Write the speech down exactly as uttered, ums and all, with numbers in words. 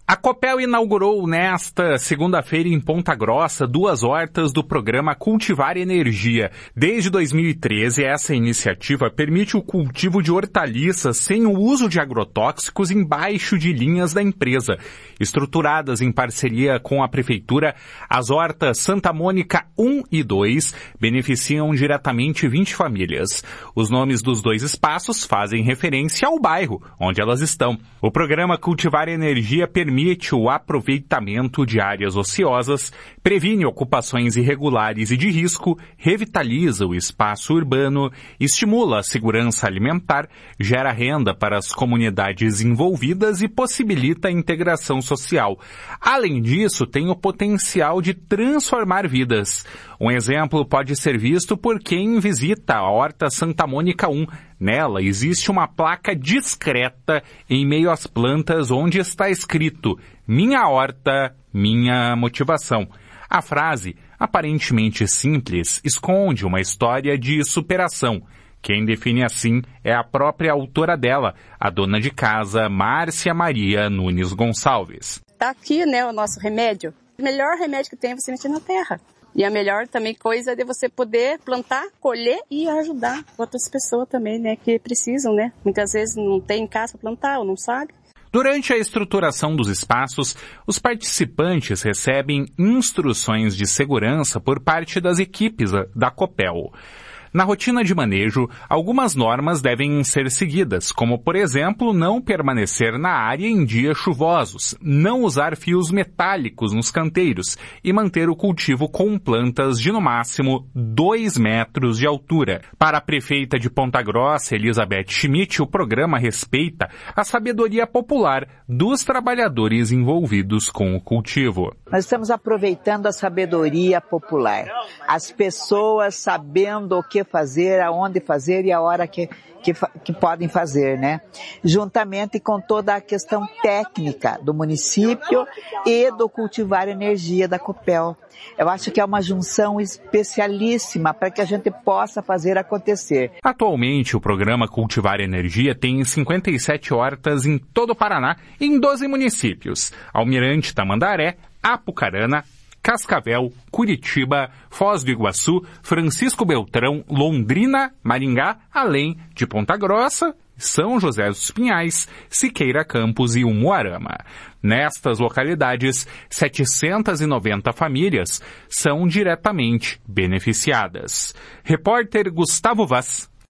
A Copel inaugurou nesta segunda-feira em Ponta Grossa duas hortas do programa Cultivar Energia. Desde dois mil e treze, essa iniciativa permite o cultivo de hortaliças sem o uso de agrotóxicos embaixo de linhas da empresa. Estruturadas em parceria com a Prefeitura, as hortas Santa Mônica um e dois beneficiam diretamente vinte famílias. Os nomes dos dois espaços fazem referência ao bairro onde elas estão. O programa Cultivar Energia permite Permite o aproveitamento de áreas ociosas, previne ocupações irregulares e de risco, revitaliza o espaço urbano, estimula a segurança alimentar, gera renda para as comunidades envolvidas e possibilita a integração social. Além disso, tem o potencial de transformar vidas. Um exemplo pode ser visto por quem visita a Horta Santa Mônica um. Nela existe uma placa discreta em meio às plantas onde está escrito "Minha horta, minha motivação". A frase, aparentemente simples, esconde uma história de superação. Quem define assim é a própria autora dela, a dona de casa Márcia Maria Nunes Gonçalves. Está aqui, né, o nosso remédio. O melhor remédio que tem é você mexer na terra. E a melhor também coisa é de você poder plantar, colher e ajudar outras pessoas também, né, que precisam, né? Muitas vezes não tem em casa para plantar ou não sabe. Durante a estruturação dos espaços, os participantes recebem instruções de segurança por parte das equipes da Copel. Na rotina de manejo, algumas normas devem ser seguidas, como, por exemplo, não permanecer na área em dias chuvosos, não usar fios metálicos nos canteiros e manter o cultivo com plantas de, no máximo, dois metros de altura. Para a prefeita de Ponta Grossa, Elizabeth Schmidt, o programa respeita a sabedoria popular dos trabalhadores envolvidos com o cultivo. Nós estamos aproveitando a sabedoria popular, as pessoas sabendo o que fazer, aonde fazer e a hora que, que, que podem fazer, né? Juntamente com toda a questão técnica do município e do Cultivar Energia da Copel. Eu acho que é uma junção especialíssima para que a gente possa fazer acontecer. Atualmente, o programa Cultivar Energia tem cinquenta e sete hortas em todo o Paraná, em doze municípios: Almirante Tamandaré, Apucarana, Cascavel, Curitiba, Foz do Iguaçu, Francisco Beltrão, Londrina, Maringá, além de Ponta Grossa, São José dos Pinhais, Siqueira Campos e Umuarama. Nestas localidades, setecentas e noventa famílias são diretamente beneficiadas. Repórter Gustavo Vaz,